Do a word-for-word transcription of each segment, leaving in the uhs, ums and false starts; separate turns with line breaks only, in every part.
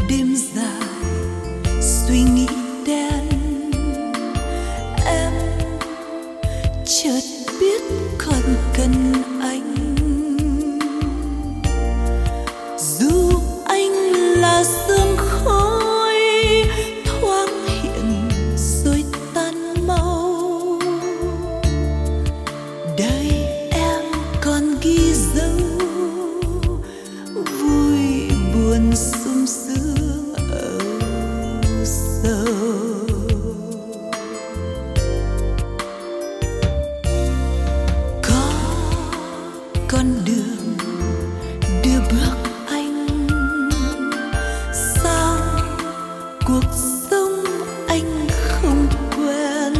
đêm dài suy nghĩ đen, em chợt biết còn cần anh. Dù anh là sương khói thoáng hiện rồi tan mau, đời em còn ghi dấu vui buồn sum sướng âu sầu. Có con đường đưa bước anh sang cuộc sống anh không quen,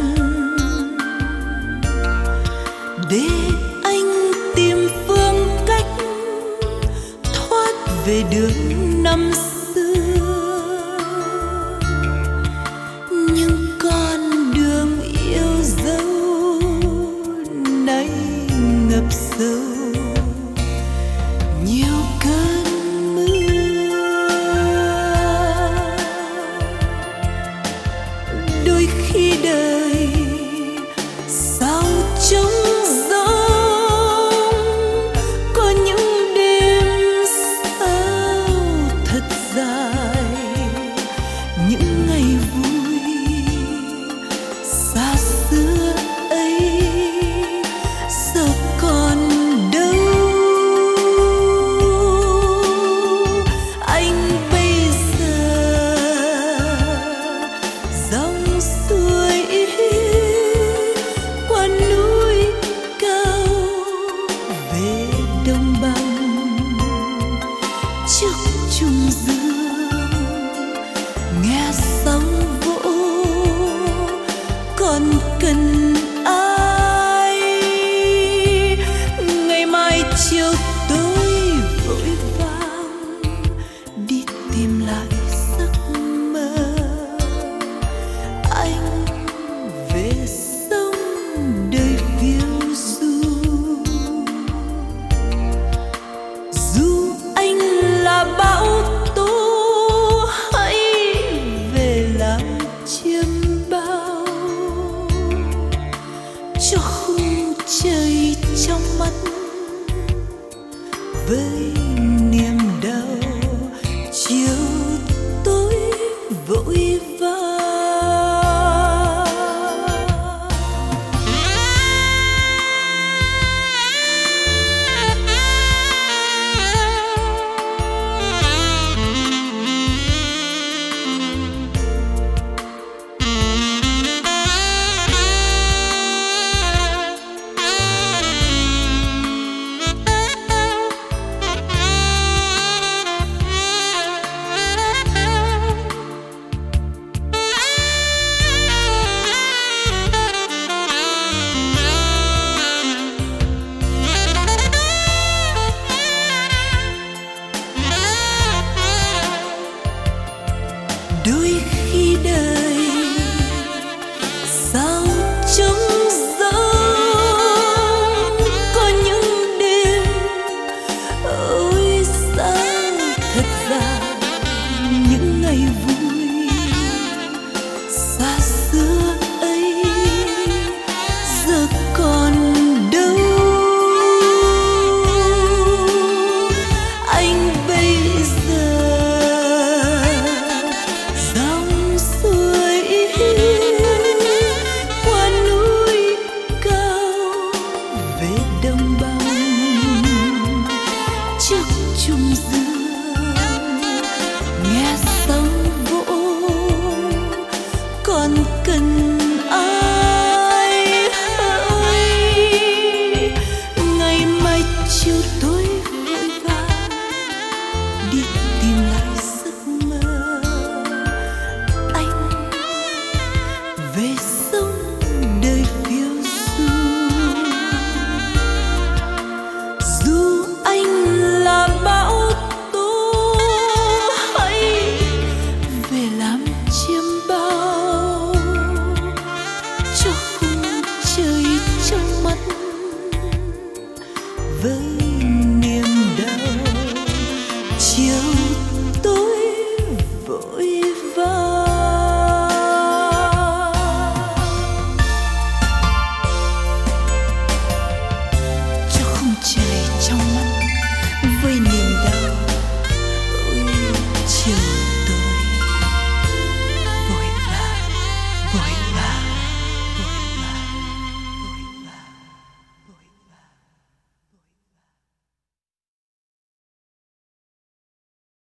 để anh tìm phương cách thoát về đường năm xưa. Nhưng con đường yêu dấu nay ngập sâu nhiều cơn mưa. Đôi khi đời sao trống rỗng, có những đêm sao thật dài, những ngày vui xa xưa ấy giờ còn đâu. Anh bây giờ dòng suối qua núi cao về đồng bằng, trước trung dương nghe sóng vỗ còn cần ai. Ngày mai chiều tối vội vàng đi tìm lại giấc mơ, anh về sống đời phiêu du. Dù anh là bão tố hãy về làm chiêm bao, cho khung trời trong mắt với niềm đau chiều tối vội vã. Đôi khi đời sao trống rỗng, có những đêm ôi sao thật dài, những ngày vui xa xưa ấy giờ còn đâu. Anh bây giờ dòng suối qua núi cao về đồng bằng, trước trung dương nghe sóng vỗ còn cần ai. Hỡi ngày mai chiều tối vội vàng đi tìm lại giấc mơ, anh về sống đời phiêu du. Dù anh là bão tố hãy về làm chiêm bao, cho khung trời trong mắt với niềm đau chiều tối vội